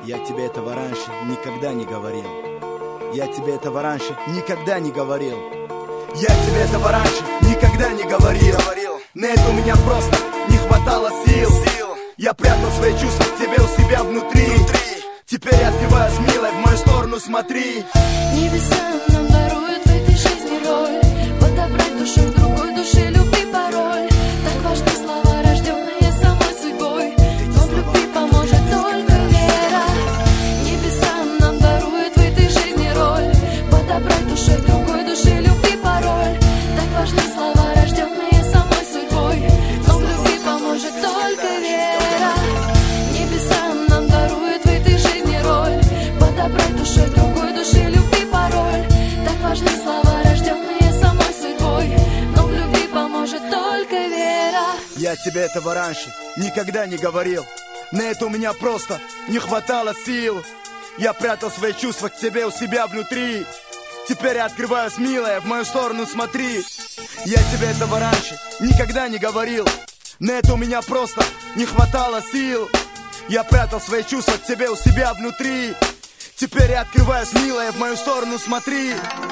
Я тебе этого раньше никогда не говорил. Я тебе этого раньше никогда не говорил. Я тебе этого раньше никогда не говорил. На это у меня просто не хватало сил. Я прятал свои чувства к тебе у себя внутри. Теперь я открываюсь, милая, в мою сторону смотри. Небеса нам даруют в этой жизни роль. Подобрать душу к другой душе любви пароль. Так важны слова, рожденные самой судьбой. Но в любви поможет только вера. Небеса нам даруют в этой жизни роль. Подобрать душу к другой душе любви пароль. Так важны слова, рожденные самой судьбой. Но в любви поможет только вера. Небеса нам даруют в этой жизни роль. Подобрать душу к другой душе любви пароль. Так важны слова, рожденные самой судьбой. Но в любви поможет только вера. Я тебе этого раньше никогда не говорил. На это у меня просто не хватало сил. Я прятал свои чувства к тебе у себя внутри. Теперь я открываюсь, милая, в мою сторону смотри. Я тебе этого раньше никогда не говорил. На это у меня просто не хватало сил. Я прятал свои чувства к тебе у себя внутри. Теперь я открываюсь, милая, в мою сторону смотри.